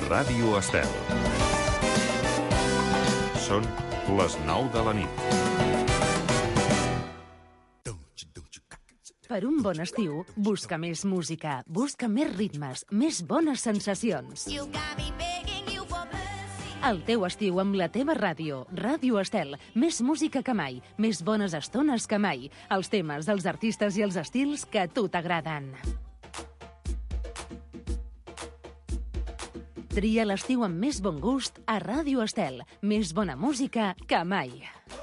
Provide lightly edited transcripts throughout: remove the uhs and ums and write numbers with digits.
Ràdio Estel. Són les 9 de la nit. Per un bon estiu, busca més música, busca més ritmes, més bones sensacions. El teu estiu amb la teva ràdio, Ràdio Estel. Més música que mai, més bones estones que mai. Els temes, els artistes i els estils que a tu t'agraden. Tria l'estiu amb més bon gust a Ràdio Estel. Més bona música que mai.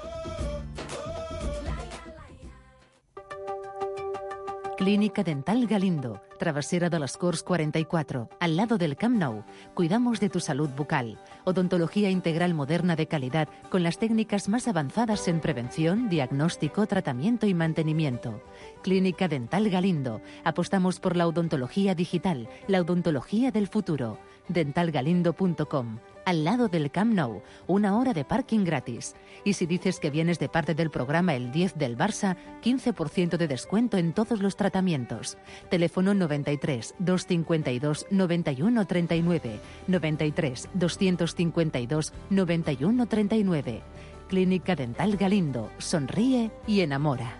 Clínica Dental Galindo, Travesera de las Corts 44, al lado del Camp Nou. Cuidamos de tu salud bucal. Odontología integral moderna de calidad con las técnicas más avanzadas en prevención, diagnóstico, tratamiento y mantenimiento. Clínica Dental Galindo. Apostamos por la odontología digital, la odontología del futuro. dentalgalindo.com. Al lado del Camp Nou, 1 hora de parking gratis. Y si dices que vienes de parte del programa El 10 del Barça, 15% de descuento en todos los tratamientos. Teléfono 93 252 91 39. 93 252 91 39. Clínica Dental Galindo. Sonríe y enamora.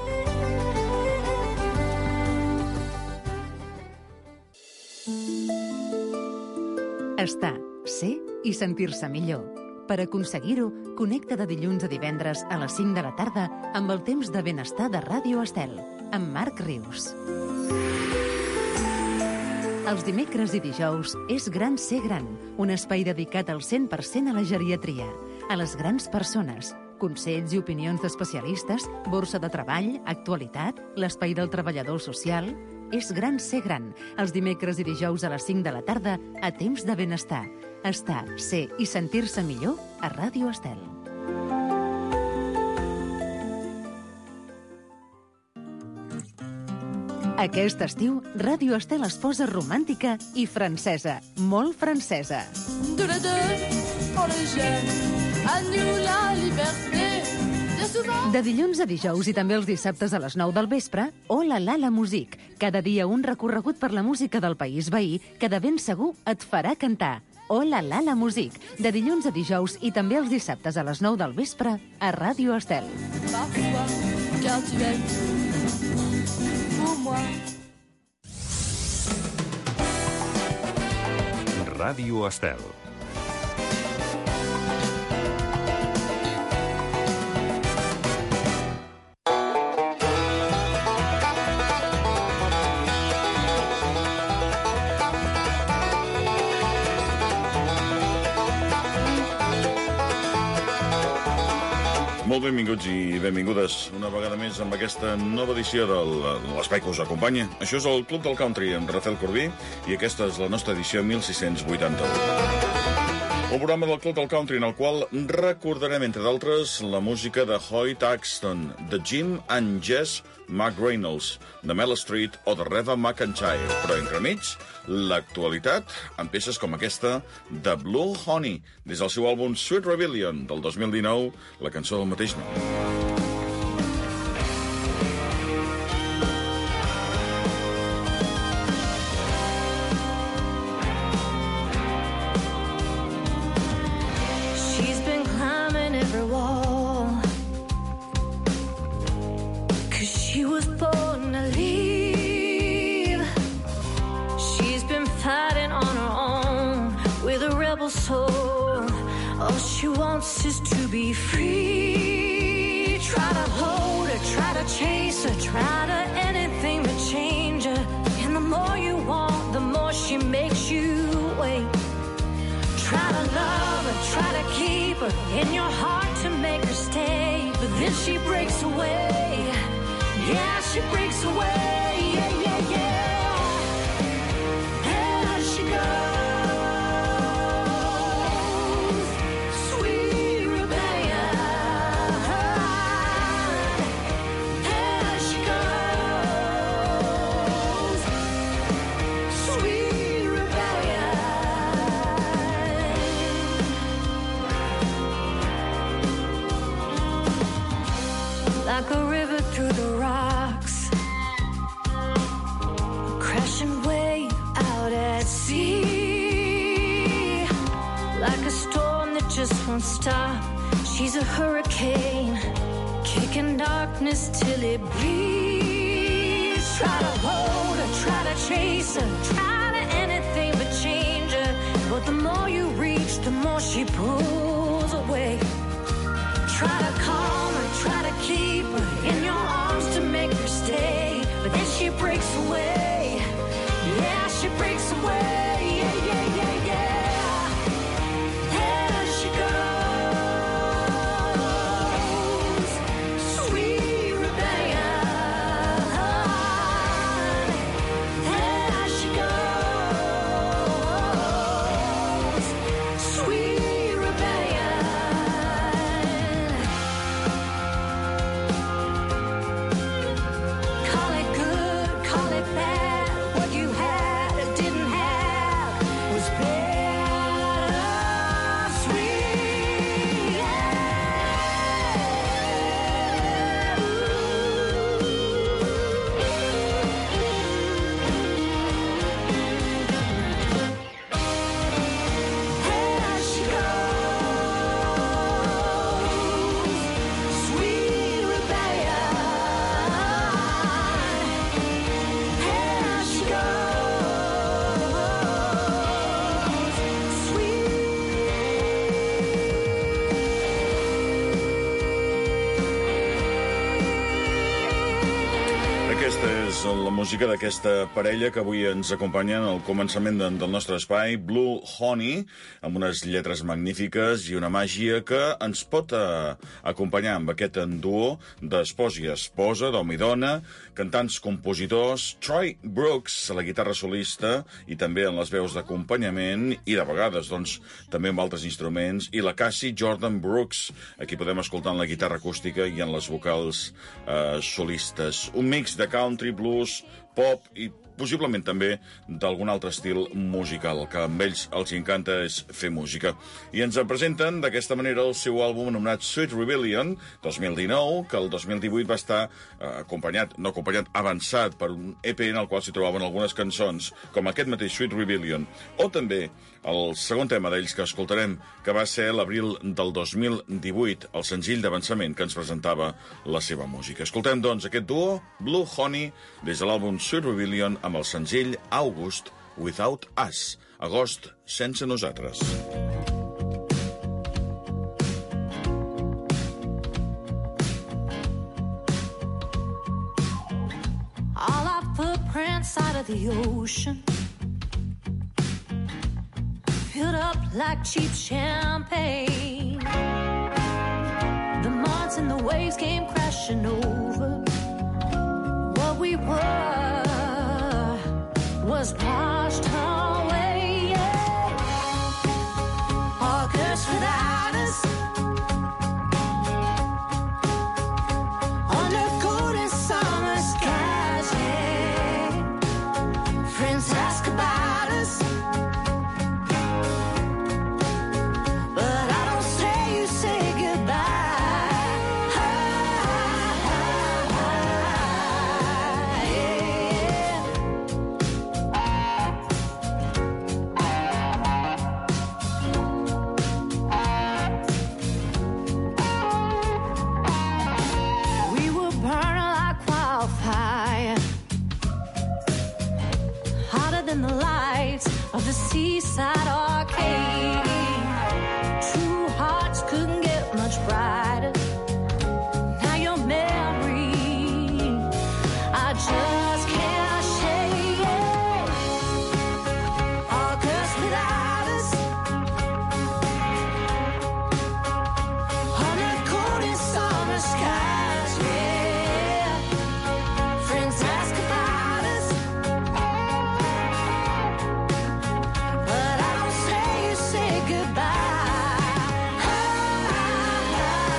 Estar, ser i sentir-se millor. Per aconseguir-ho, connecta de dilluns a divendres a les 5 de la tarda amb el temps de benestar de Ràdio Estel, amb Marc Rius. Els dimecres i dijous és Gran Ser Gran, un espai dedicat al 100% a la geriatria, a les grans persones, consells i opinions d'especialistes, borsa de treball, actualitat, l'espai del treballador social. És Gran Ser Gran, els dimecres i dijous a les 5 de la tarda, a temps de benestar. Estar, ser i sentir-se millor a Ràdio Estel. Aquest estiu, Ràdio Estel es posa romàntica i francesa, molt francesa. De dilluns a dijous i també els dissabtes a les 9 del vespre, Hola Lala Music. Cada dia un recorregut per la música del país veí que de ben segur et farà cantar. Hola Lala Music. De dilluns a dijous i també els dissabtes a les 9 del vespre a Ràdio Estel. Ràdio Estel. Molt benvinguts i benvingudes una vegada més amb aquesta nova edició de l'espai que us acompanya. Això és el Club del Country amb Rafael Corbí i aquesta és la nostra edició 1681. Un programa del Club del Country en el qual recordarem, entre d'altres, la música de Hoyt Axton, de Jim and Jess McReynolds, de Mel Street o de Reba McEntire. Però entremig, l'actualitat amb peces com aquesta de Blue Honey, des del seu àlbum Sweet Rebellion del 2019, la cançó del mateix nom. She wants is to be free. Try to hold her, try to chase her, try to anything to change her. And the more you want, the more she makes you wait. Try to love her, try to keep her in your heart to make her stay. But then she breaks away. Yeah, she breaks away. Yeah, yeah, yeah. There she goes. Like a river through the rocks, a crashing wave out at sea. won't stop. She's a hurricane, kicking darkness till it bleeds. Try to hold her, try to chase her, try to anything but change her. But the more you reach, the more she pulls away. Try to calm her, try to keep her in your arms to make her stay. But then she breaks away. Yeah, she breaks away. Yeah, yeah, yeah, yeah. There she goes, sweet rebellion. There she goes, sweet rebellion. Call it good, call it bad. What you had or didn't have was better, sweet. There she goes, sweet rebellion. There she goes, Aquesta és la música d'aquesta parella que avui ens acompanya en el començament del nostre espai, Blue Honey, amb unes lletres magnífiques i una màgia que ens pot acompanyar amb aquest duo d'espòs i esposa, d'home i dona, cantants, compositors, Troy Brooks a la guitarra solista i també en les veus d'acompanyament i de vegades, doncs, també amb altres instruments, i la Cassie Jordan Brooks, aquí podem escoltar en la guitarra acústica i en les vocals solistes. Un mix de country, blues, pop i possiblement també d'algun altre estil musical. Que amb ells els encanta és fer música. I ens presenten d'aquesta manera el seu àlbum anomenat Sweet Rebellion 2019, que el 2018 va estar avançat per un EP en el qual s'hi trobaven algunes cançons, com aquest mateix Sweet Rebellion, o també el segon tema d'ells que escoltarem, que va ser l'abril del 2018, el senzill d'avançament que ens presentava la seva música. Escoltem, doncs, aquest duo, Blue Honey, des de l'àlbum Sweet Rebellion, amb el senzill August Without Us, agost sense nosaltres. All our footprints out of the ocean, filled up like cheap champagne. The months and the waves came crashing over. What we were was washed away. Yeah. August without us, under golden summer skies. Yeah. Friends ask about us, but I don't say you say goodbye. We were burning like wildfire, hotter than the lights of the seaside arcade. True hearts couldn't get much brighter. Now your memory, I just can't shake it. August without us, under golden summer skies. Yeah, friends ask about us, but I don't say you say goodbye.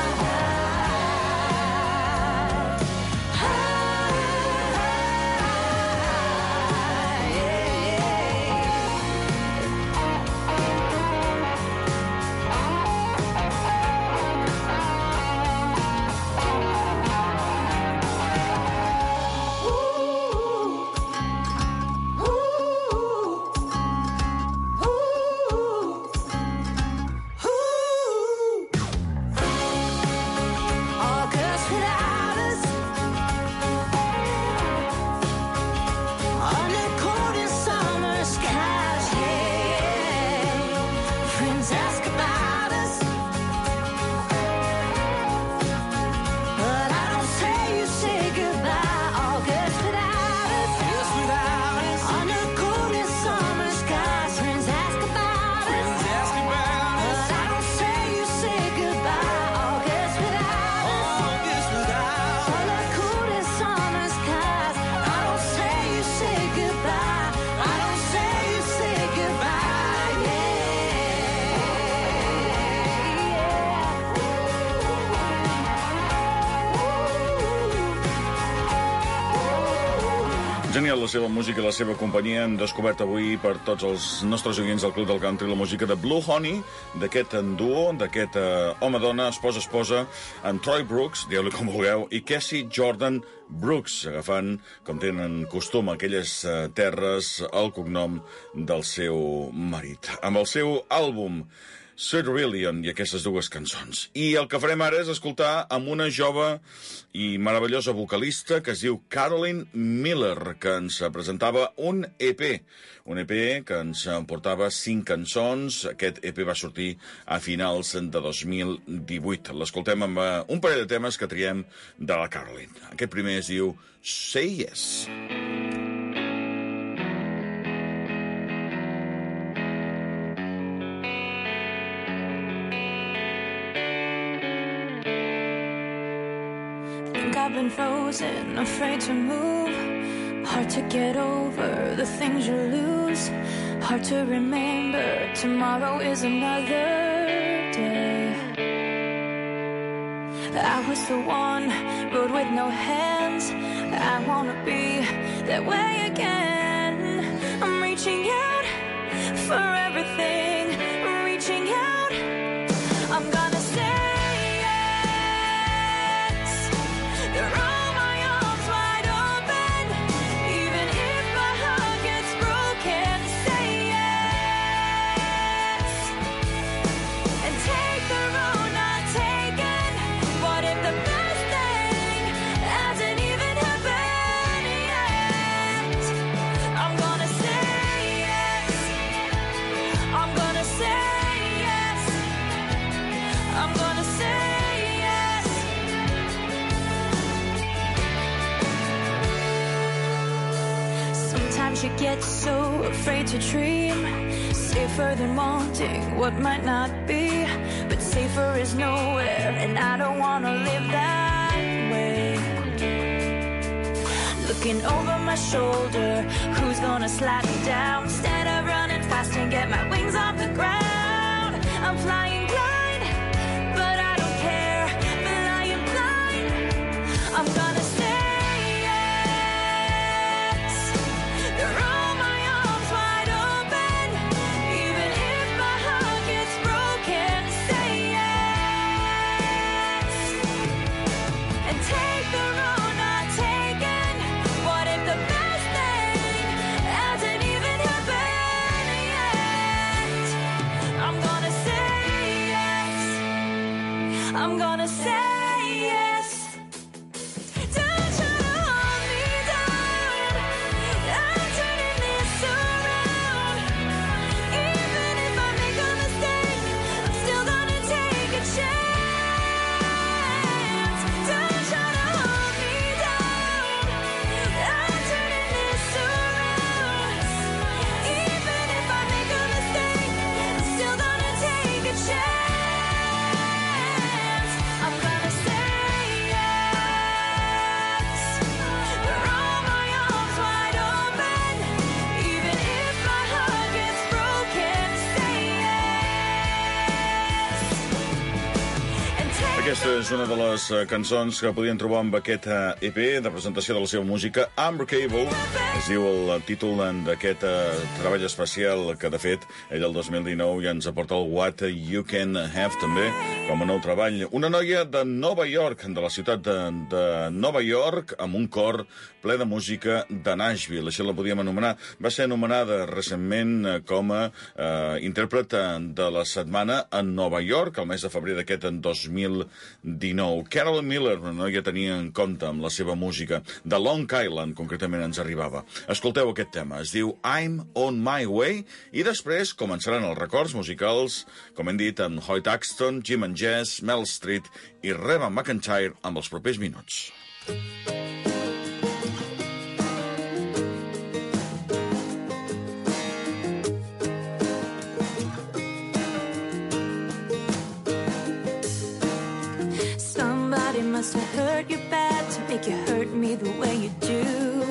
genial la seva música i la seva companyia. Hem descobert avui per tots els nostres oients del Club del Country la música de Blue Honey, d'aquest duo, d'aquest home-dona, esposa-esposa, amb Troy Brooks, dieu-li com vulgueu, i Cassie Jordan Brooks, agafant, com tenen costum, aquelles terres, el cognom del seu marit. Amb el seu àlbum Cerulean i aquestes dues cançons. I el que farem ara és escoltar amb una jove i meravellosa vocalista que es diu Caroline Miller, que ens presentava un EP que ens portava 5 cançons. Aquest EP va sortir a finals de 2018. L'escoltem amb un parell de temes que triem de la Caroline. Aquest primer es diu Say Yes. I've been frozen, afraid to move. Hard to get over the things you lose. Hard to remember tomorrow is another day. I was the one, rode with no hands. I wanna be that way again. I'm reaching out for everything, reaching out. I'm gonna say you get so afraid to dream. Safer than wanting what might not be. But safer is nowhere, and I don't wanna live that way. Looking over my shoulder, who's gonna slide me down? Instead of running fast and get my wings off the ground, I'm flying blind, but I don't care. Flying blind, I'm gonna I'm gonna say yes. Don't try to hold me down. I'm turning this around. Even if I make a mistake, I'm still gonna take a chance. Don't try to hold me down. I'm turning this around. Even if I make a mistake, I'm still gonna take a chance. Aquesta és una de les cançons que podien trobar amb aquest EP de presentació de la seva música, Unbreakable. Es diu el títol d'aquest treball especial que, de fet, ell el 2019 ja ens aporta el What You Can Have, també, com a nou treball. Una noia de Nova York, de la ciutat de Nova York, amb un cor ple de música de Nashville. Això la podíem anomenar. Va ser anomenada recentment com a intèrpret de la setmana a Nova York, el mes de febrer d'aquest 2019. Caroline Miller, una noia tenia en compte amb la seva música. De Long Island, concretament, ens arribava. Escolteu aquest tema. Es diu I'm on my way, i després començaran els records musicals, com hem dit, amb Hoyt Axton, Jim and Jess, Mel Street i Reba McEntire amb els propers minuts. Somebody must have hurt you bad to make you hurt me the way you do.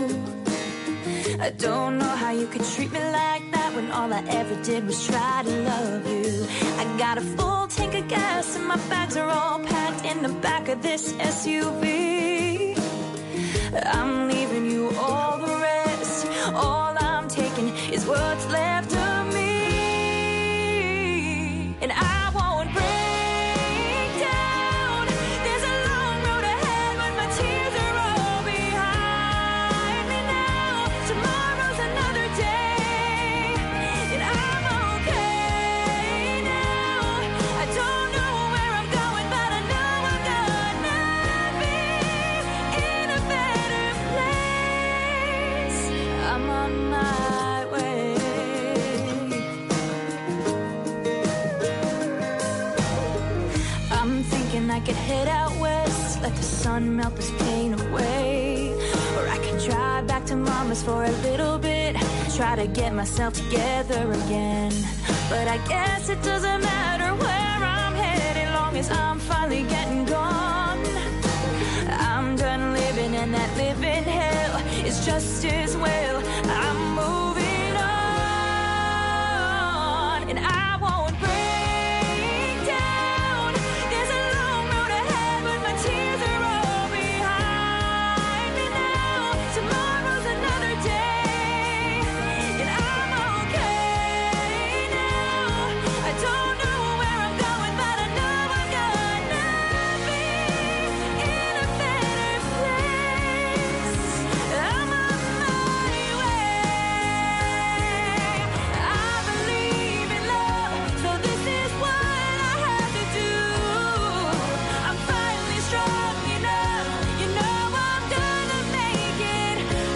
I don't know how you could treat me like that when all I ever did was try to love you. I got a full tank of gas and my bags are all packed in the back of this SUV. I'm leaving you all the rest. is what's left of me. And I won't break down. There's a long road ahead, but my tears are all behind me now. Tomorrow's another day, and I'm okay now. I don't know where I'm going, but I know I'm gonna be in a better place. I'm on my way. I'm thinking I could head out west, let the sun melt this pain away. Or I could drive back to mama's for a little bit, try to get myself together again. But I guess it doesn't matter where I'm headed, long as I'm finally getting gone. I'm done living, and that living hell is just as well. I'm moving on, and I won't break down. There's a long road ahead, but my tears are all behind me now. Tomorrow's another day, and I'm okay now. I don't know where I'm going, but I know I'm gonna be in a better place. I'm on my way. I believe in love, so this is what I have to do. I'm finally strong enough, you know I'm gonna make it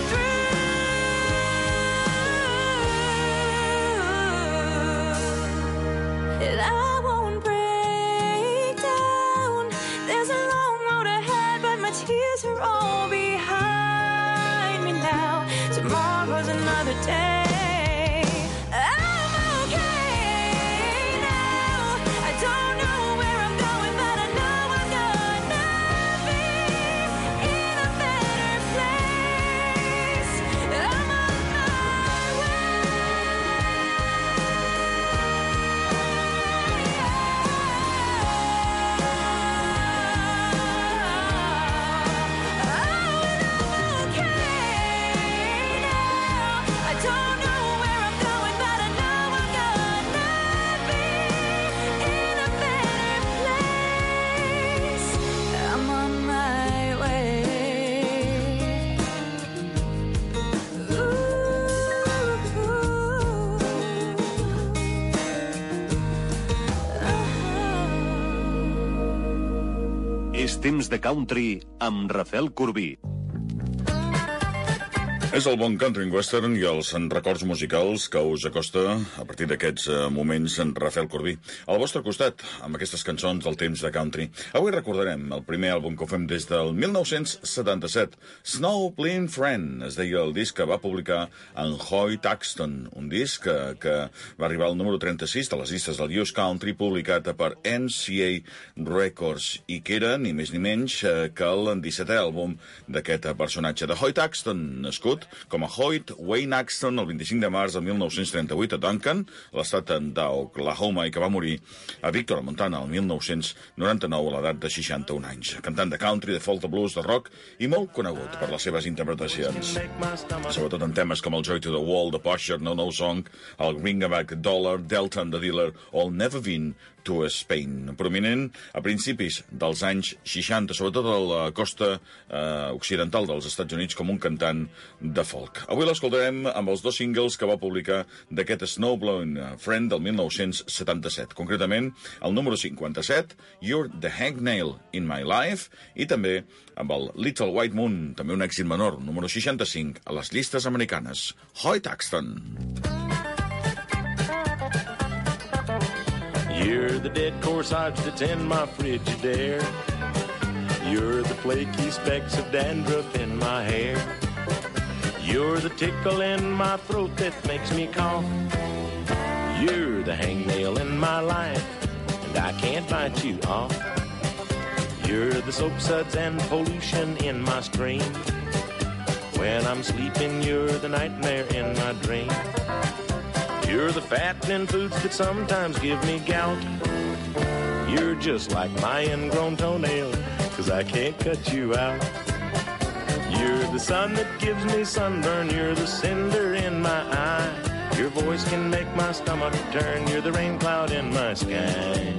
through. And I won't break down. There's a long road ahead, but my tears are all behind me now. Tomorrow's another day. I'm okay now. I don't know where I'm going, but I know I'm gonna be in a better place. I'm on my És temps de country amb Rafael Corbí. És el bon country and western i els records musicals que us acosta a partir d'aquests moments en Rafael Corbí. Al vostre costat, amb aquestes cançons del temps de country. Avui recordarem el primer àlbum que ho fem des del 1977. Snowplane Friend es deia el disc que va publicar en Hoyt Axton, un disc que va arribar al número 36 de les llistes del US Country, publicat per MCA Records, i que era ni més ni menys que el 17è àlbum d'aquest personatge de Hoyt Axton, nascut com a Hoyt Wayne Axton el 25 de març de 1938 a Duncan, l'estat d'Oklahoma, i que va morir a Victor, Montana, el 1999 a l'edat de 61 anys. Cantant de country, de folk, de blues, de rock i molt conegut per les seves interpretacions. Sobretot en temes com el Joy to the Wall, The Posher, No No Song, el Greenback Dollar, Delta and the Dealer o el Never Been to Spain, prominent a principis dels anys 60, sobretot a la costa occidental dels Estats Units, com un cantant de folk. Avui l'escoltarem amb els dos singles que va publicar d'aquest Snowplane Friend del 1977, concretament el número 57, You're the Hangnail in My Life, i també amb el Little White Moon, també un èxit menor, número 65 a les llistes americanes. Hoyt Axton. You're the dead corsage that's in my Frigidaire. You're the flaky specks of dandruff in my hair. You're the tickle in my throat that makes me cough. You're the hangnail in my life, and I can't bite you off. You're the soap suds and pollution in my stream. When I'm sleeping, you're the nightmare in my dream. You're the fattening foods that sometimes give me gout. You're just like my ingrown toenail, 'cause I can't cut you out. You're the sun that gives me sunburn. You're the cinder in my eye. voice can make my stomach turn. You're the rain cloud in my sky.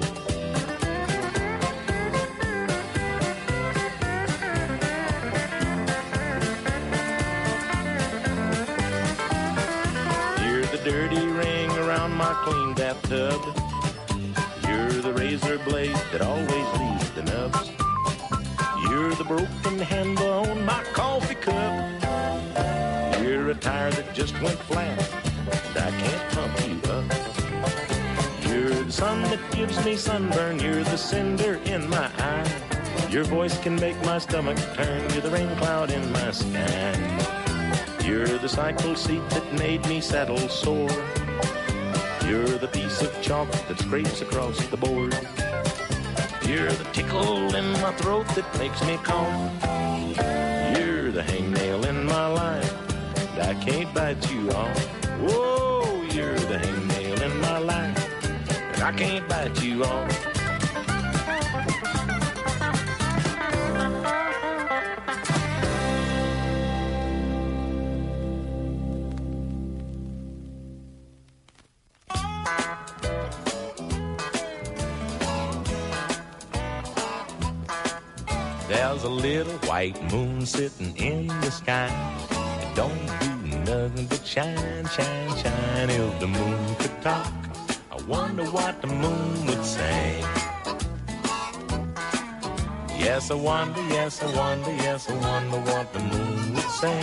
You're the dirty ring around my clean bathtub. You're the razor blade that always leaves the nubs. You're the broken handle on my coffee cup. You're a tire that just went flat, and I can't pump you up. You're the sun that gives me sunburn. You're the cinder in my eye. Your voice can make my stomach turn. You're the rain cloud in my sky. You're the cycle seat that made me saddle sore. You're the piece of chalk that scrapes across the board. You're the tickle in my throat that makes me cough. You're the hangnail in my life, and I can't bite you off. Whoa, you're the hangnail in my life, and I can't bite you off. There's a little white moon sitting in the sky. It don't do nothing but shine, shine, shine. If the moon could talk, I wonder what the moon would say. Yes, I wonder, yes, I wonder, yes, I wonder what the moon would say.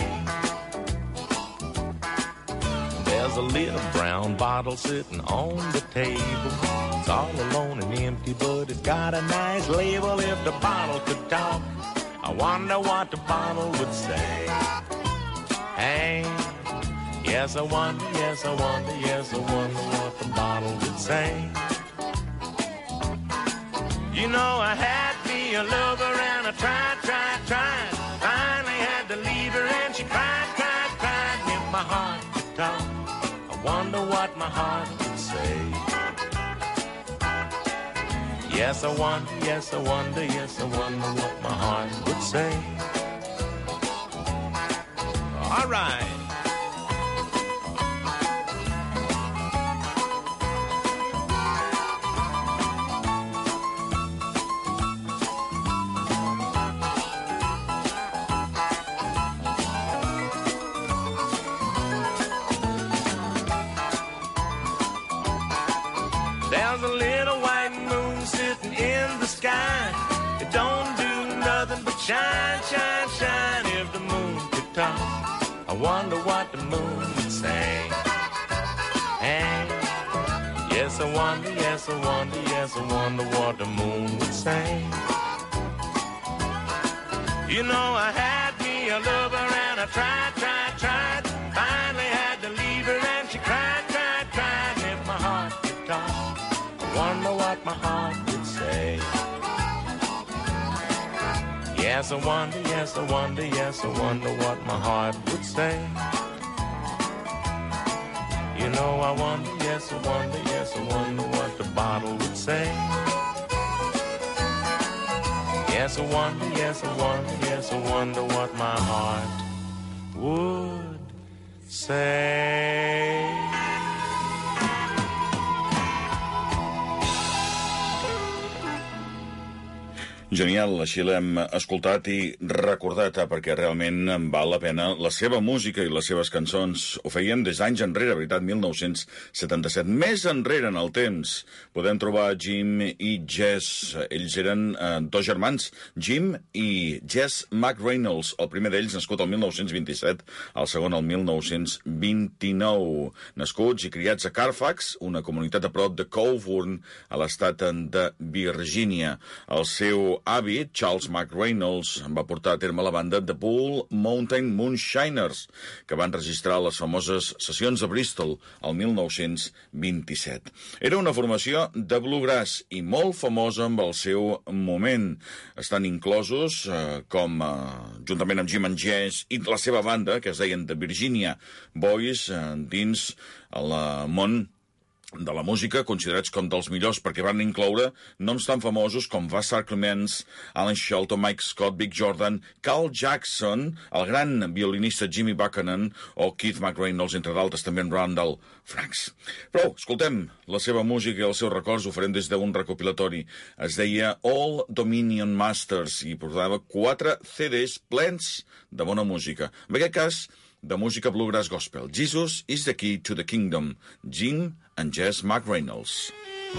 There's a little brown bottle sitting on the table. It's all alone and empty, but it's got a nice label. If the bottle could talk, I wonder what the bottle would say. Hey, yes, I wonder, yes, I wonder, yes, I wonder what the bottle would say. You know, I had me a lover and I tried, tried, tried. Finally had to leave her and she cried, cried, cried. If my heart could talk, I wonder what my heart would say. Yes, I wonder, yes, I wonder, yes, I wonder what my heart would say. All right. There's a little white moon sitting in the sky. It don't do nothing but shine, shine, shine. If the moon could talk, I wonder what the moon would say. Hey, yes, I wonder, yes, I wonder, yes, I wonder what the moon would say. You know, I had me a lover and I tried, tried, tried. Finally had to leave her and she cried, cried, cried. And if my heart could talk, I wonder what my heart would say. Yes, I wonder, yes, I wonder, yes, I wonder what my heart would say. You know, I wonder, yes, I wonder, yes, I wonder what the bottle would say. Yes, I wonder, yes, I wonder, yes, I wonder what my heart would say. Genial, així l'hem escoltat i recordat, perquè realment val la pena la seva música i les seves cançons. Ho feien des d'anys enrere, veritat, 1977. Més enrere en el temps podem trobar Jim i Jess. Ells eren dos germans, Jim i Jess McReynolds. El primer d'ells nascut el 1927, el segon el 1929. Nascuts i criats a Carfax, una comunitat a prop de Coburn, a l'estat de Virgínia. El seu avi, Charles McReynolds, va portar a terme la banda The Bull Mountain Moonshiners, que van registrar les famoses sessions de Bristol el 1927. Era una formació de bluegrass i molt famosa amb el seu moment. Estan inclosos, juntament amb Jim and Jess i la seva banda, que es deien The Virginia Boys, dins el món de la música, considerats com dels millors perquè van incloure noms tan famosos com Vassar Clements, Alan Shelton, Mike Scott, Big Jordan, Carl Jackson, el gran violinista Jimmy Buchanan o Keith McReynolds, entre d'altres, també en Randall Franks. Però, escoltem la seva música i els seus records, ho farem des d'un recopilatori. Es deia All Dominion Masters i portava 4 CDs plens de bona música. En aquest cas, de música bluegrass gospel. Jesus is the key to the kingdom. Jim and Jess McReynolds.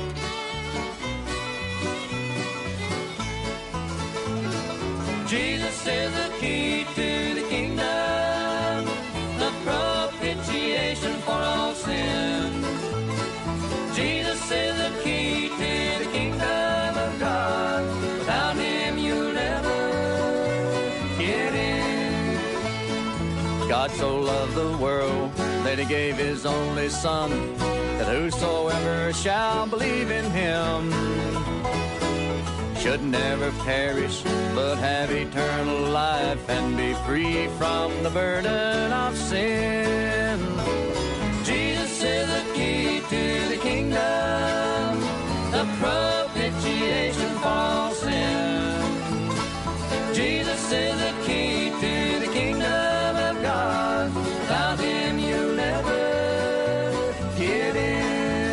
Jesus is the key to the kingdom, the propitiation for all sin. Jesus is the key to the kingdom of God. Without him you'll never get in. God so loved the world that he gave his only Son, that whosoever shall believe in him should never perish, but have eternal life and be free from the burden of sin. Jesus is the key to the kingdom, the propitiation for all sin. Jesus is the key to the kingdom of God. Without him you'll never get in.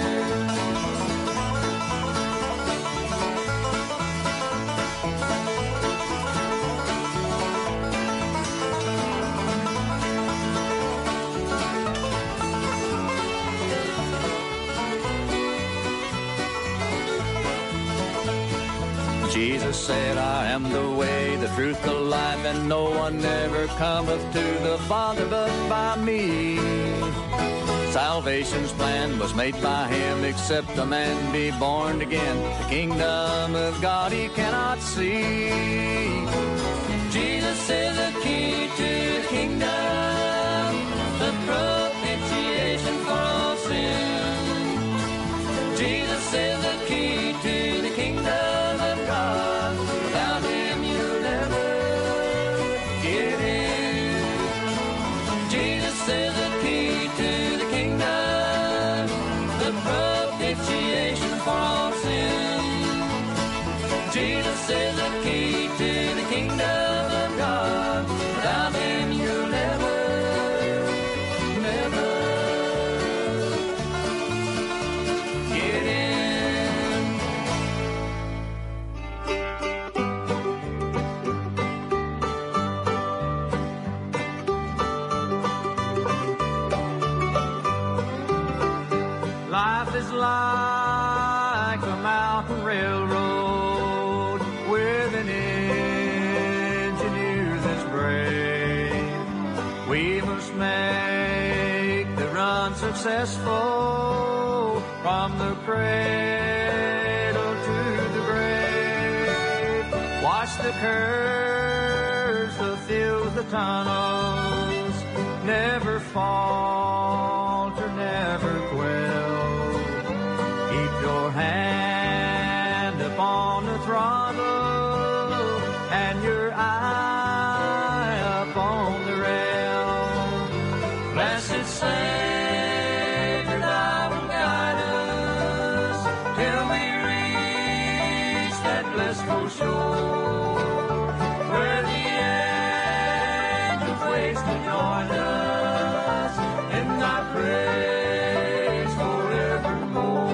Jesus said, I am the way, the truth, the life, and no one ever cometh to the Father but by me. Salvation's plan was made by him, except a man be born again. The kingdom of God he cannot see. Jesus is the key to the kingdom, the propitiation for all sin. Jesus is the key to the kingdom of God. Without him you'll never get in. Jesus is the key to the kingdom, the propitiation for all sin. Jesus is the key to the kingdom of God. Without him you'll never get in. Life is like a mountain railroad with an engineer that's brave. We must make the run successful from the cradle to the grave. Watch the curves, the fields, the tunnels, never falter, never quail. Keep your hand upon the throttle and your eye upon the rail. Blessed Savior, thou wilt guide us till we reach that blissful shore, where the angels wait to join us in thy praise forevermore.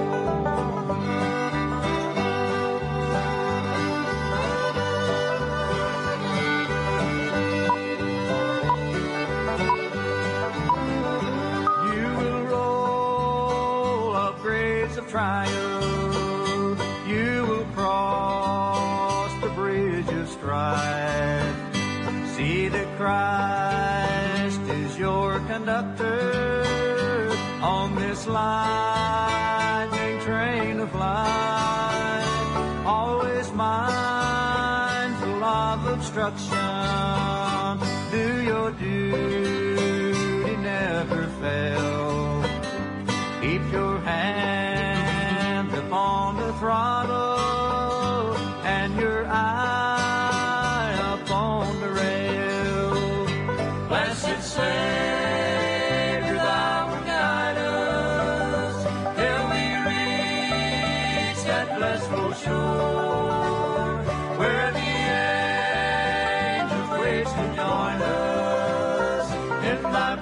You will roll up grades of triumph, you will cross the bridge of strife. See that Christ is your conductor on this lightning train of life. Always mindful of obstruction, do your duty, never fail. Keep your hand upon the throttle and your eye upon the rail. Blessed Savior, thou wilt guide us till we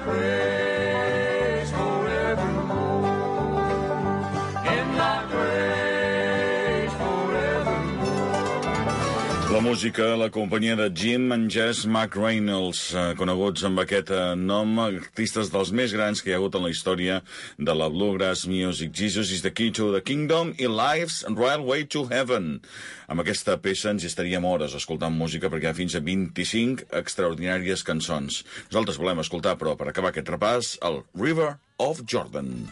praise forevermore. In thy praise forevermore. La música, la companyia de Jim and Jess McReynolds, coneguts amb aquest nom, artistes dels més grans que hi ha hagut en la història de la Bluegrass Music. Jesus is the Key to the Kingdom i Life's Railway to Heaven. Amb aquesta peça ens estaríem hores escoltant música perquè hi ha fins a 25 extraordinàries cançons. Nosaltres volem escoltar, però per acabar aquest repàs, el River of Jordan.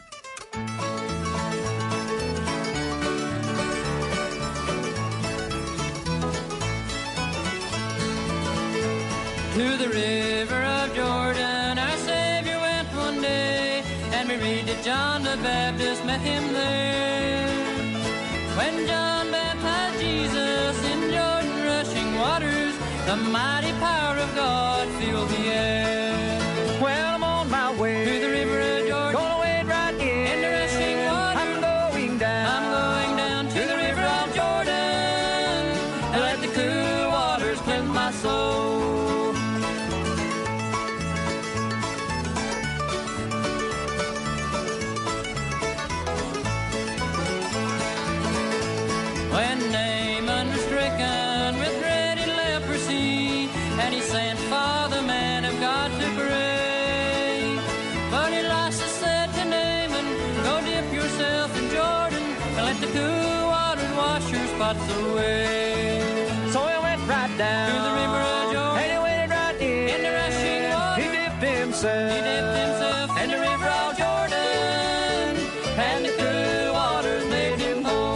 To the river of Jordan our Savior went one day, and we read that John the Baptist met him there. When John baptized Jesus in Jordan rushing waters, the mighty power of God filled the air. Well, I'm on my way To the river of Jordan, gonna wade right in the rushing water. I'm going down to the river of Jordan, and let the cool waters cleanse my soul. When Naaman was stricken with dreaded leprosy, and he sent for the man of God to pray. But Elisha said to Naaman, go dip yourself in Jordan, and let the cool water wash your spots away. So he went right down To the river of Jordan, and he waded right in the rushing water. He dipped himself in the river of Jordan, and the cool waters made him whole.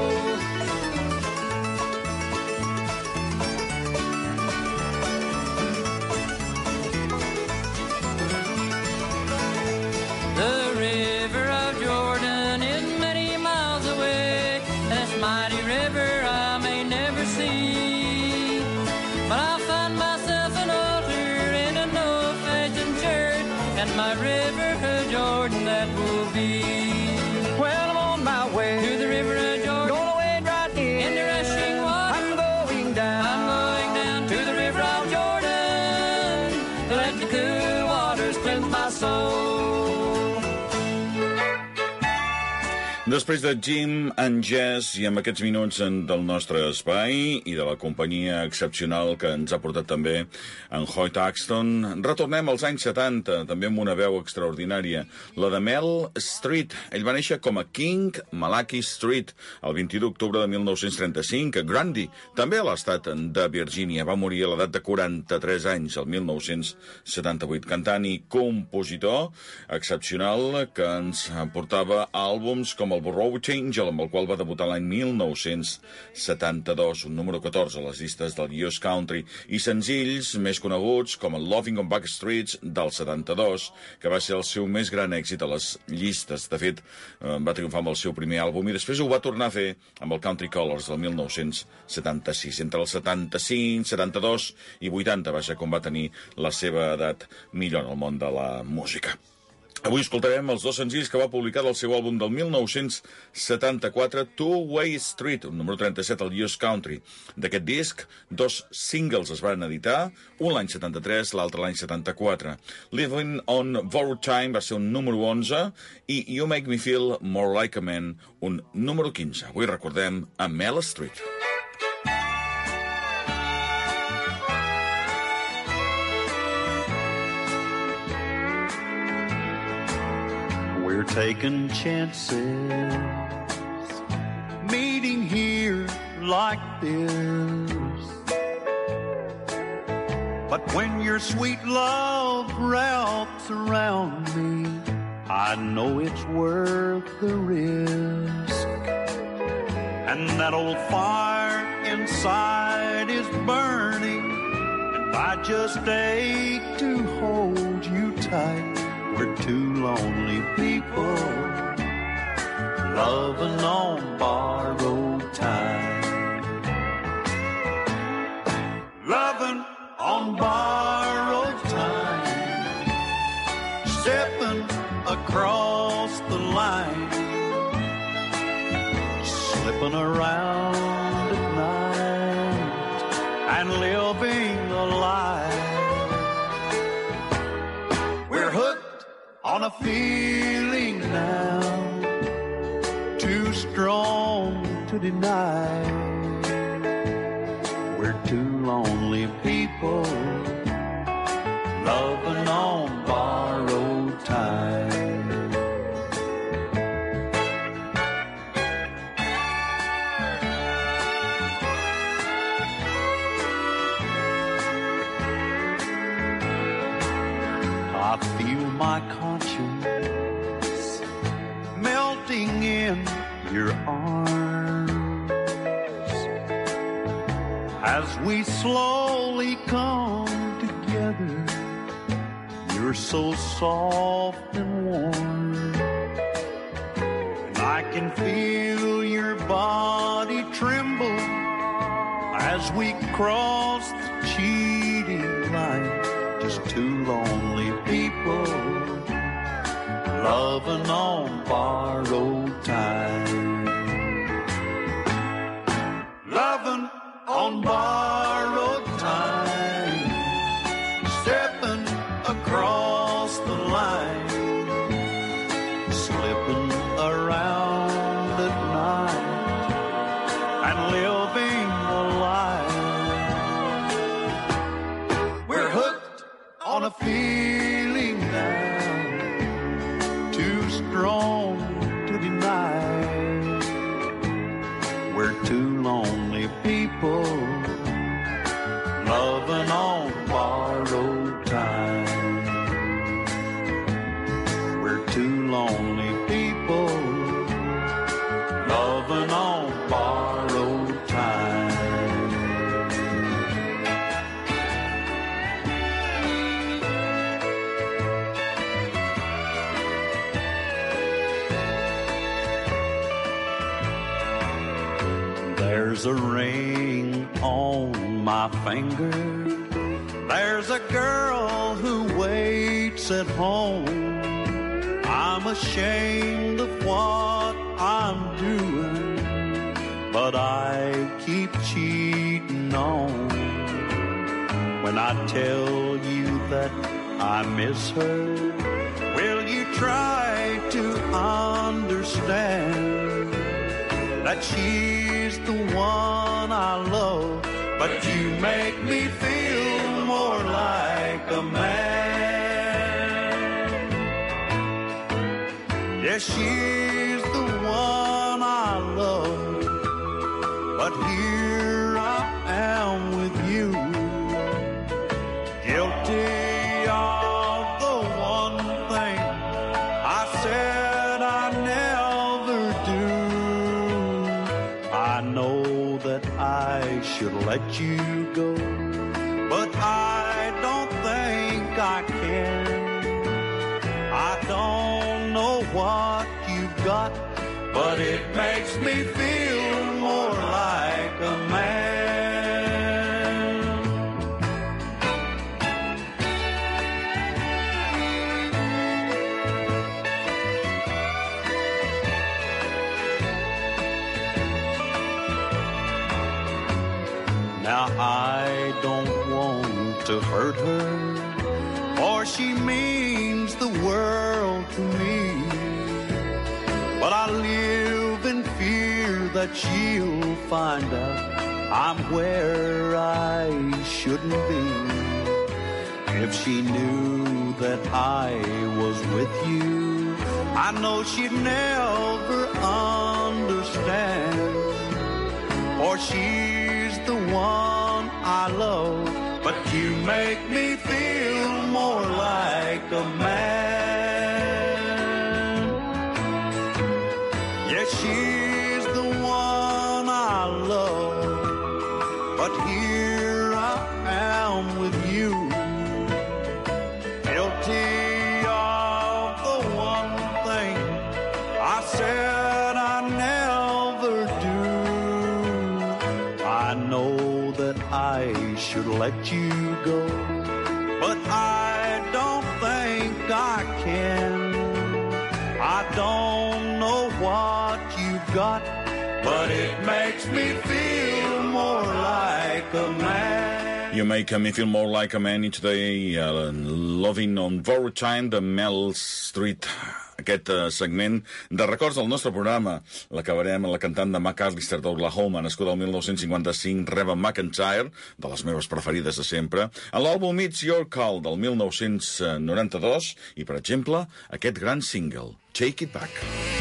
The river of Jordan is many miles away, and this mighty river I may never see. But I'll find myself an altar in an old-fashioned church, and my river of Jordan that will be. Well, I'm on my way To the river of Jordan, gonna wade right in the rushing water. I'm going down to the river of Jordan, let the cool waters cleanse my soul. Després de Jim and Jess i amb aquests minuts del nostre espai i de la companyia excepcional que ens ha portat també en Hoyt Axton, retornem als anys 70, també amb una veu extraordinària, la de Mel Street. Ell va néixer com a King Malachi Street el 21 d'octubre de 1935 a Grundy, també a l'estat de Virgínia. Va morir a l'edat de 43 anys, el 1978, cantant i compositor excepcional que ens portava àlbums com el Borrowed Angel, amb el qual va debutar l'any 1972, un número 14 a les llistes del US Country, i senzills més coneguts com el Loving on Back Streets del 72, que va ser el seu més gran èxit a les llistes. De fet, va triomfar amb el seu primer àlbum i després ho va tornar a fer amb el Country Colors del 1976. Entre els 75, 72 i 80 va ser com va tenir la seva edat millor en el món de la música. Avui escoltarem els dos senzills que va publicar del seu àlbum del 1974, Two-Way Street, un número 37 al US Country. D'aquest disc, dos singles es van editar, un l'any 73, l'altre l'any 74. Living on Borrowed Time va ser un número 11 i You Make Me Feel More Like a Man, un número 15. Avui recordem a Mel Street. We're taking chances, meeting here like this. But when your sweet love wraps around me, I know it's worth the risk. And that old fire inside is burning, and I just ache to hold you tight. We're two lonely people loving on borrowed time. Loving on borrowed time, stepping across the line, slipping around at night and living a lie. We're hooked a feeling now, too strong to deny. We're two lonely people loving on borrowed time. I feel my conscience melting in your arms as we slowly come together. You're so soft and warm, and I can feel your body tremble as we cross the cheating line. Just two lonely people loving on borrowed time. Loving on borrowed time, stepping across the line, slipping around at night and living a lie. We're hooked on a feeling now, too strong to deny. We're two lonely people loving on borrowed time. We're two lonely people loving on borrowed time. There's a ring on my finger. There's a girl who waits at home. I'm ashamed of what I'm doing, but I keep cheating on. When I tell you that I miss her, will you try to understand that she's the one I love? But you make me feel more like a man. Yes, she's the one I love, but here I am with you, guilty of the one thing I said I never do. I know that I should let you go, but I don't think I can. I don't know what you've got, but it makes me feel more like a man. Now I don't want to hurt her, for she means the world to me, but I live in fear that she'll find out I'm where I shouldn't be. If she knew that I was with you, I know she'd never understand, for she's the one I love, but you make me feel more like a man. Yes, she's the one I love, but here I am with you, guilty of the one thing I said I never do. I know that I should let you go, but I don't think I can. I don't know what you've got, but it makes me feel more like a man. You Make Me Feel More Like a Man Each Day, Loving on Borrowed Time de Mel Street. Aquest segment de records del nostre programa l'acabarem amb la cantant de McAllister d'Oklahoma, nascuda el 1955, Reba McEntire, de les meves preferides de sempre, en l'àlbum It's Your Call del 1992 i, per exemple, aquest gran single, Take It Back.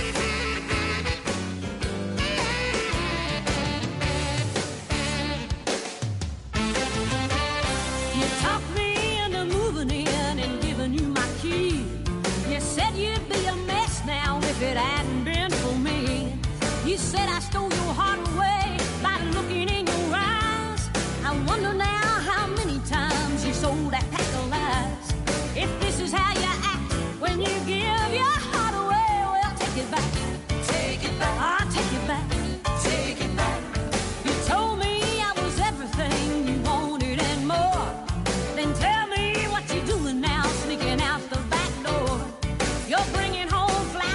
If it hadn't been for me, you said I stole your heart away by looking in your eyes. I wonder now how many times you sold that pack of lies. If this is how you act when you give your heart away, well, take it back. Take it back. I'll take it back. Take it back. You told me I was everything you wanted and more. Then tell me what you're doing now, sneaking out the back door. You're bringing home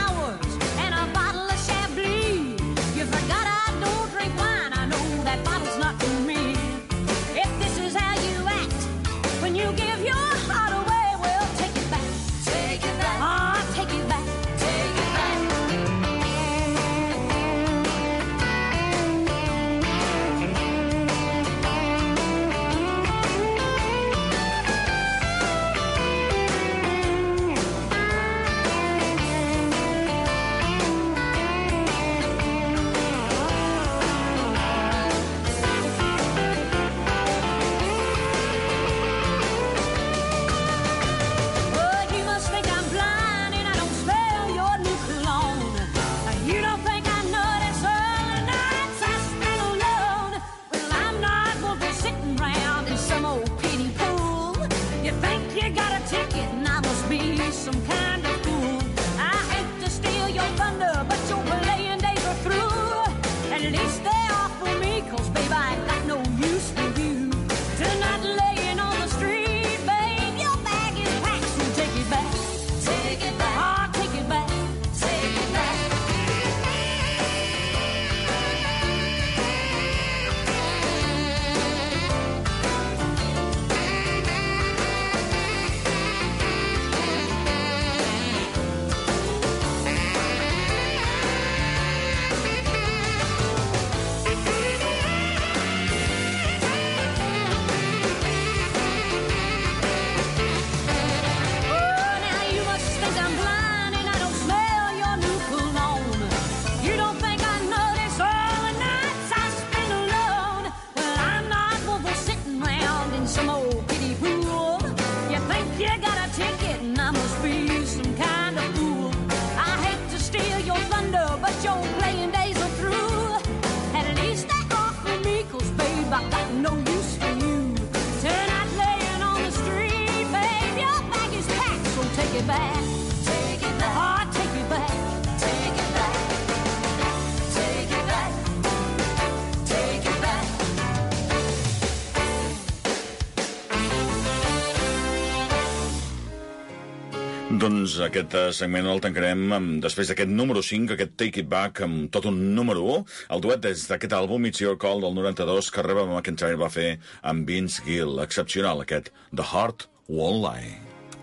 Doncs aquest segment el tancarem després d'aquest número 5, aquest Take It Back, amb tot un número 1, el duet des d'aquest àlbum It's Your Call del 92 que Reba McEntire va fer amb Vince Gill. Excepcional, aquest The Heart Won't Lie.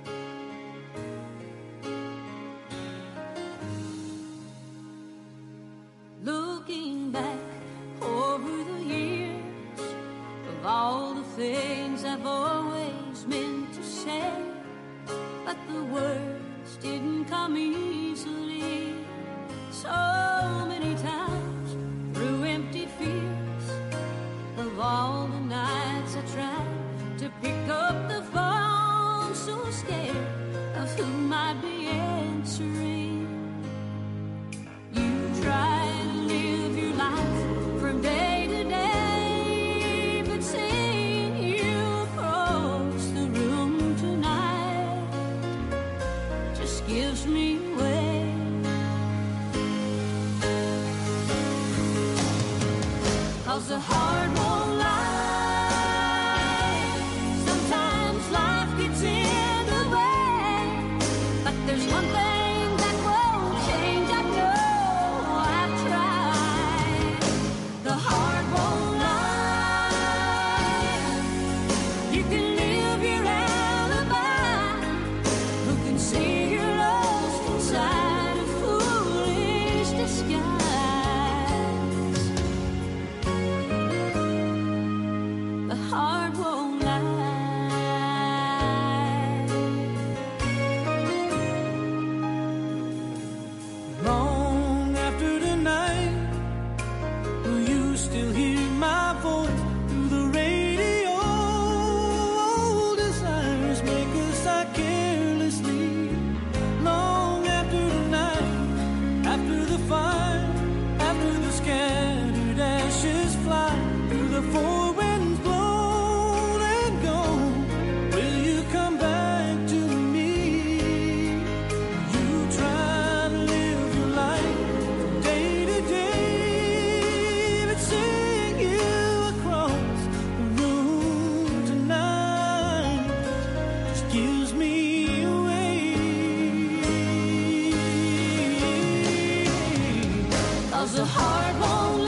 Looking back over the years of all the things I've always meant to say, but the words didn't come easily. So many times through empty fears of all the nights I tried to pick up the phone, so scared of who might be answering. You try to live your life from day to day, but seeing you across the room tonight just gives me away. 'Cause the heart won't lie. Sometimes life gets in the way, but there's one thing that won't change. I know I've tried. The heart won't lie. 'cause a heart won't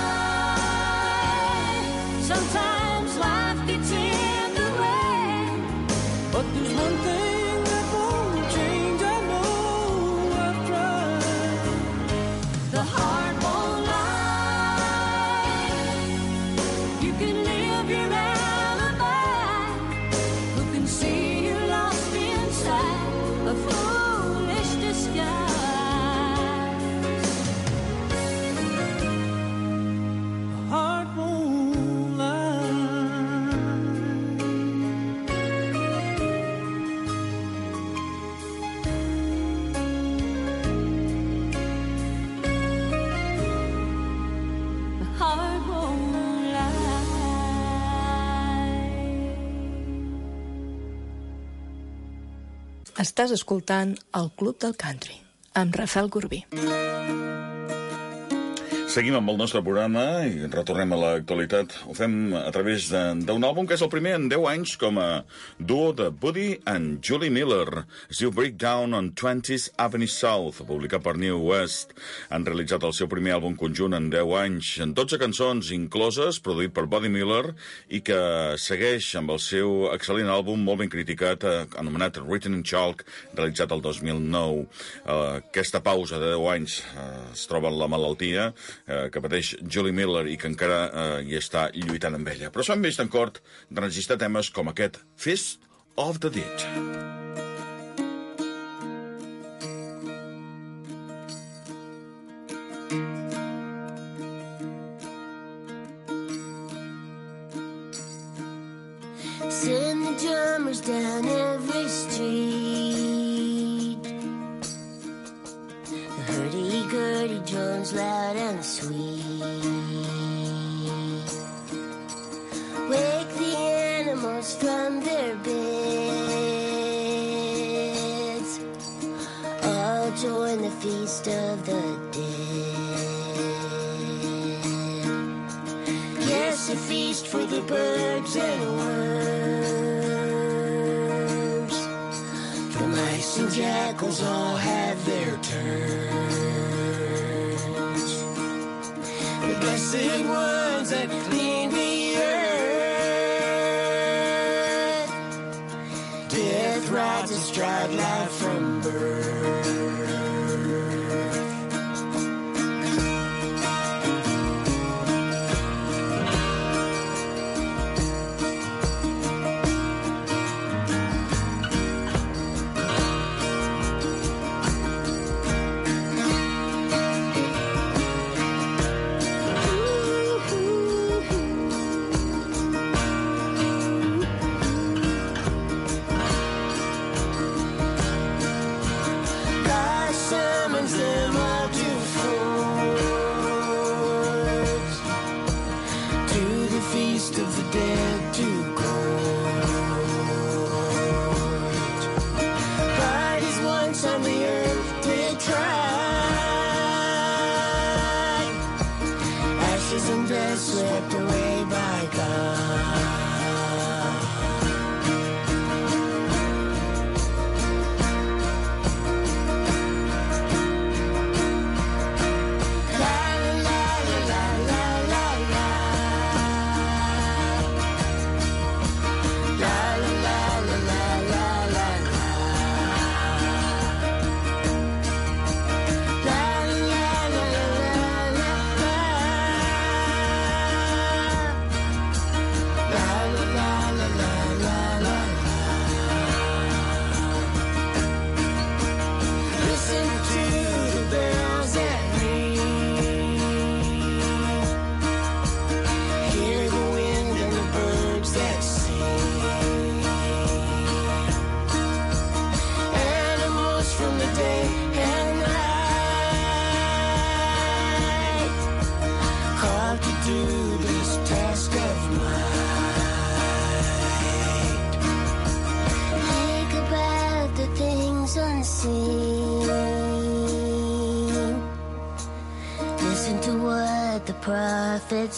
lie. Sometimes life gets in the way, but there's one thing that won't change. I know I've tried. The heart won't lie. You can live your alibi. Who can see you lost inside a foolish disguise? Estàs escoltant el Club del Country, amb Rafael Corbí. Seguim amb el nostre programa i retornem a l'actualitat. Ho fem a través d'un àlbum que és el primer en 10 anys com a duo de Buddy and Julie Miller. Es diu Breakdown on 20th Avenue South, publicat per New West. Han realitzat el seu primer àlbum conjunt en 10 anys, en 12 cançons incloses, produït per Buddy Miller, i que segueix amb el seu excel·lent àlbum, molt ben criticat, anomenat Written in Chalk, realitzat el 2009. Aquesta pausa de 10 anys es troba en la malaltia que pateix Julie Miller i que encara hi està lluitant amb ella. Però s'han vist en cort d'enregistrar temes com aquest Fist of the Dead. Send the drummers down every street. The hurdy-gurdy drums loud and sweet. Wake the animals from their beds. All join the feast of the dead. Yes, a feast for the birds and worms. For mice and jackals all have their turns. The blessed ones that clean the earth. Death rides astride life from birth. Swept away by God. La la la la la la la. La la la la la la la. La la la la la la. Listen to the bells that ring. Hear the wind and the birds that sing. Animals from the day and night, called to do this task of mine. Think about the things unseen. Listen to what the prophets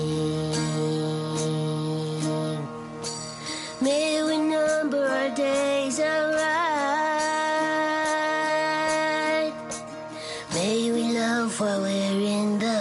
sing. May we number our days aright. May we love love while we're in the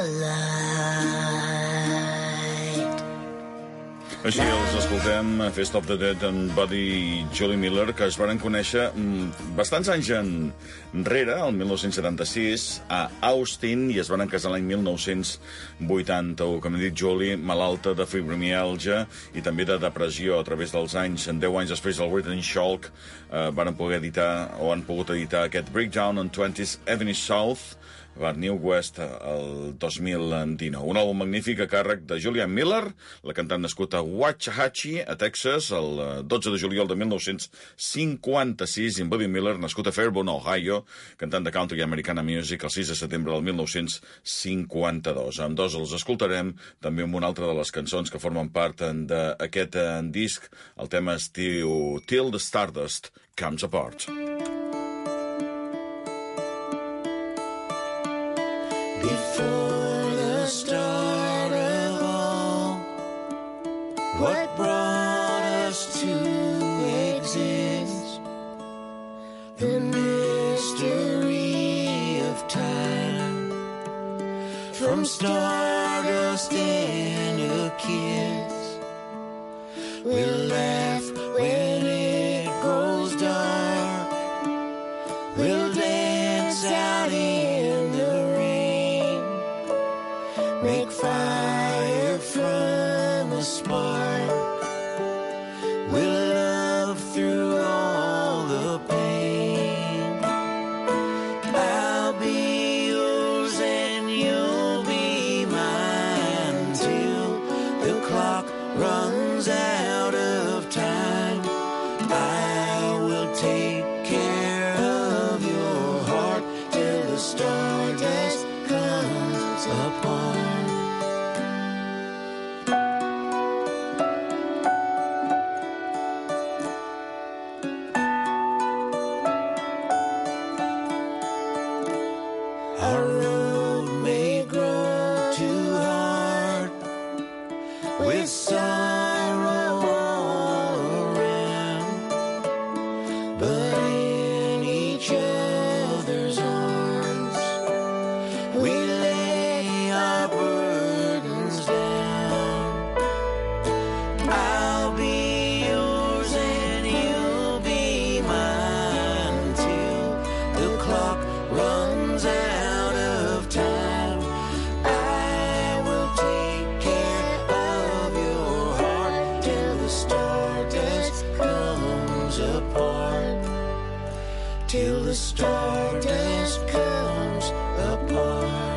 light. Així els escoltem, Fist of the Dead en Buddy i Julie Miller, que es van conèixer bastants anys enrere, el 1976, a Austin, i es van casar l'any 1981. Com hem dit, Julie, malalta de fibromiàlgia i també de depressió a través dels anys. 10 anys després del Written Shulk van poder editar, o han pogut editar, aquest Breakdown on 20th Avenue South, per New West el 2019. Un àlbum magnífic a càrrec de Julian Miller, la cantant nascuda a Waxahachie, a Texas, el 12 de juliol de 1956, i Buddy Miller, nascut a Fairborn, Ohio, cantant de country i Americana Music, el 6 de setembre del 1952. Amb dos els escoltarem, també amb una altra de les cançons que formen part d'aquest disc. El tema es diu Till the Stardust Comes Apart. Before the start of all, what brought us to exist? The mystery of time, from stardust and a kiss. We'll laugh when it grows dark. We'll dance out in the make fire from a spark. We'll love through all the pain. I'll be yours and you'll be mine till the clock runs out of time. I will take care of your heart till the stardust comes apart. Our road may grow too hard, with sorrow all around, but in each other's arms we lay our burdens down. I'll be yours and you'll be mine till the clock runs out. Till the stardust comes apart.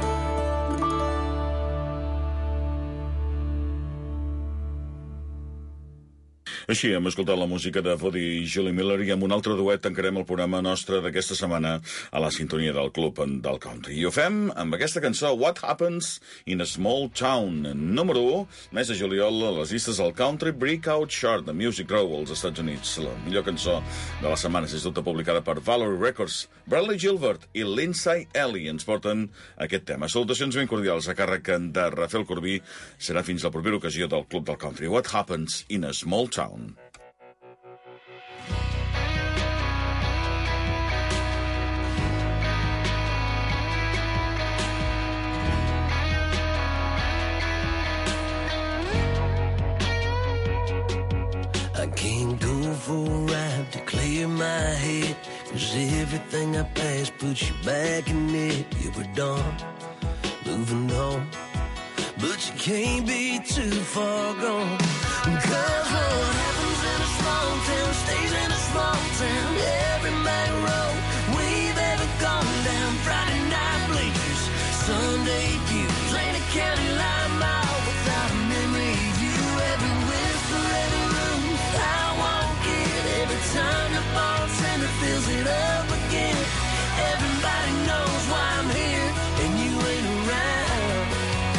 Així hem escoltat la música de Buddy i Julie Miller, i amb un altre duet tancarem el programa nostre d'aquesta setmana a la sintonia del Club del Country. I ho fem amb aquesta cançó, What Happens in a Small Town, número 1, mes de juliol, a les llistes del Country Breakout Chart de Music Row als Estats Units. La millor cançó de la setmana, és dubte, publicada per Valory Records. Bradley Gilbert i Lindsay Ellie ens porten aquest tema. Salutacions ben cordials a càrrec de Rafael Corbí. Serà fins la propera ocasió del Club del Country. What Happens in a Small Town. I can't go for a ride to clear my head, 'cause everything I pass puts you back in it. You were done, moving on, but you can't be too far gone. 'Cause what happens in a small town stays in a small town. Every main road we've ever gone down, Friday night bleachers, Sunday pews, ain't a county line mile without a memory of you. Every whisper, every room, I walk in, every time the bartender fills it up again. Everybody knows why I'm here and you ain't around.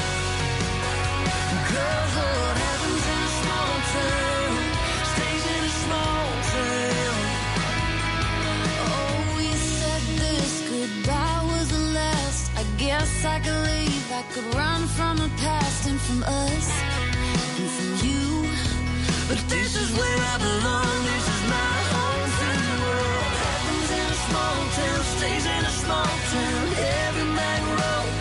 'Cause what happens in a small town stays in a small town. Oh, you said this goodbye was the last. I guess I could leave, I could run from the past and from us and from you. But this is where I belong, this is my home free world. Happens in a small town, stays in a small town. Every main road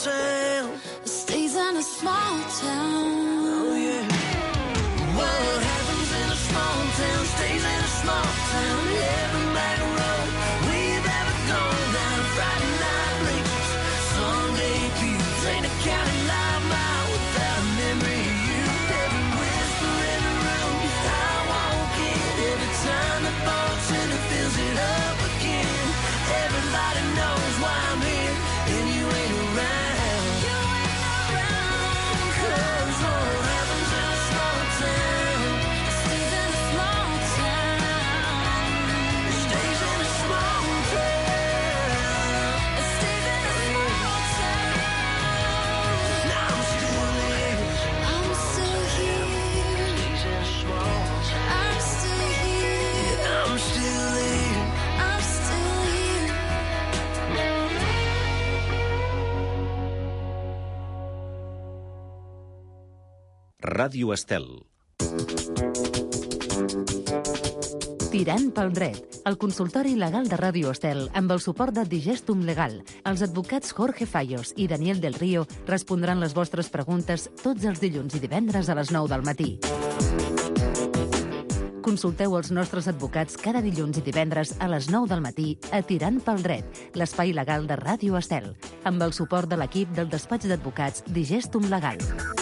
town. Stays in a small town. Oh yeah. What happens in a small town stays in a small town. Every back road we've ever gone down. Friday night bleachers, Sunday pews, ain't a county live mile without a memory of you. Every whisper, every room I walk in, every time the bartender fills it up again. Everybody knows why I'm here, and you ain't around. You ain't around. 'Cause what happens in a small town Stays in a small town. stays in a small town. Stays in a small town. Now I'm still here. I'm still here. Stays in a small town. I'm still here. I'm still here. I'm still here. Ràdio Estel. Tirant pel dret, el consultori legal de Ràdio Estel, amb el suport de Digestum Legal. Els advocats Jorge Fallos i Daniel del Río respondran les vostres preguntes tots els dilluns i divendres a les 9 del matí. Consulteu els nostres advocats cada dilluns i divendres a les 9 del matí a Tirant pel dret, l'espai legal de Ràdio Estel, amb el suport de l'equip del despatx d'advocats Digestum Legal.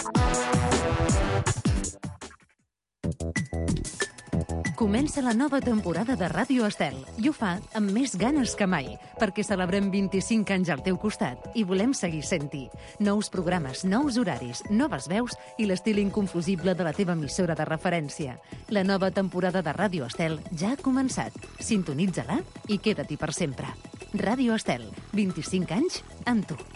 Comença la nova temporada de Ràdio Estel i ho fa amb més ganes que mai, perquè celebrem 25 anys al teu costat i volem seguir sent-hi. Nous programes, nous horaris, noves veus i l'estil inconfusible de la teva emissora de referència. La nova temporada de Ràdio Estel ja ha començat. Sintonitza-la i queda-t'hi per sempre. Ràdio Estel, 25 anys amb tu.